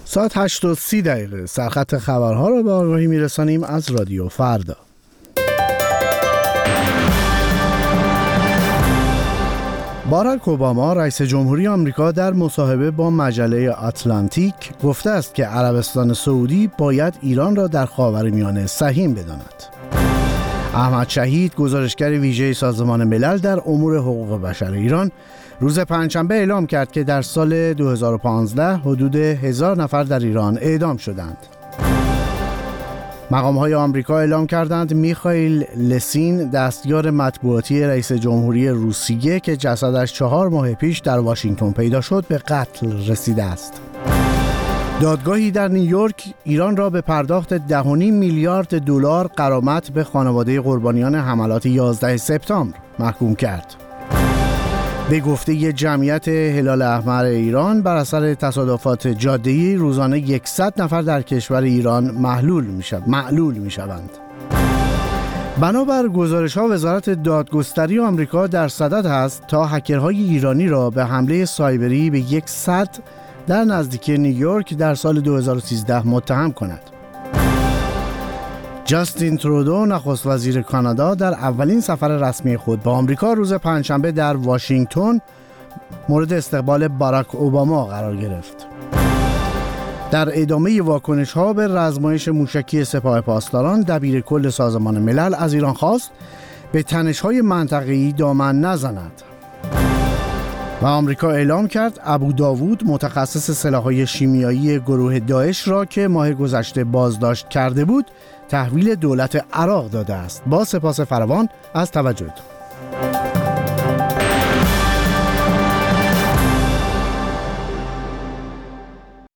ساعت 8:30 سرخط خبرها را به آگاهی میرسانیم از رادیو فردا. باراک اوباما رئیس جمهوری آمریکا در مصاحبه با مجله آتلانتیک گفته است که عربستان سعودی باید ایران را در خاورمیانه سهیم بداند. احمد شهید، گزارشگر ویژه سازمان ملل در امور حقوق بشر ایران، روز پنجشنبه اعلام کرد که در سال 2015 حدود 1000 نفر در ایران اعدام شدند. مقام‌های آمریکا اعلام کردند میخائیل لسین، دستیار مطبوعاتی رئیس جمهوری روسیه که جسدش 4 ماه پیش در واشنگتن پیدا شد، به قتل رسیده است. دادگاهی در نیویورک ایران را به پرداخت 10.5 میلیارد دلار غرامت به خانواده قربانیان حملات 11 سپتامبر محکوم کرد. به گفته جمعیت هلال احمر ایران، بر اثر تصادفات جاده‌ای روزانه 100 نفر در کشور ایران معلول می‌شوند. بنابر گزارش‌ها، وزارت دادگستری آمریکا در صدد است تا هکرهای ایرانی را به حمله سایبری به یک سد در نزدیکی نیویورک در سال 2013 متهم کند. جاستین ترودو، نخست وزیر کانادا، در اولین سفر رسمی خود به آمریکا روز پنجشنبه در واشنگتن مورد استقبال باراک اوباما قرار گرفت. در ادامه واکنش‌ها به رزمایش موشکی سپاه پاسداران، دبیر کل سازمان ملل از ایران خواست به تنش‌های منطقه‌ای دامن نزند. و آمریکا اعلام کرد ابوداوود، متخصص سلاح‌های شیمیایی گروه داعش را که ماه گذشته بازداشت کرده بود، تحویل دولت عراق داده است. با سپاس فراوان از توجهتان.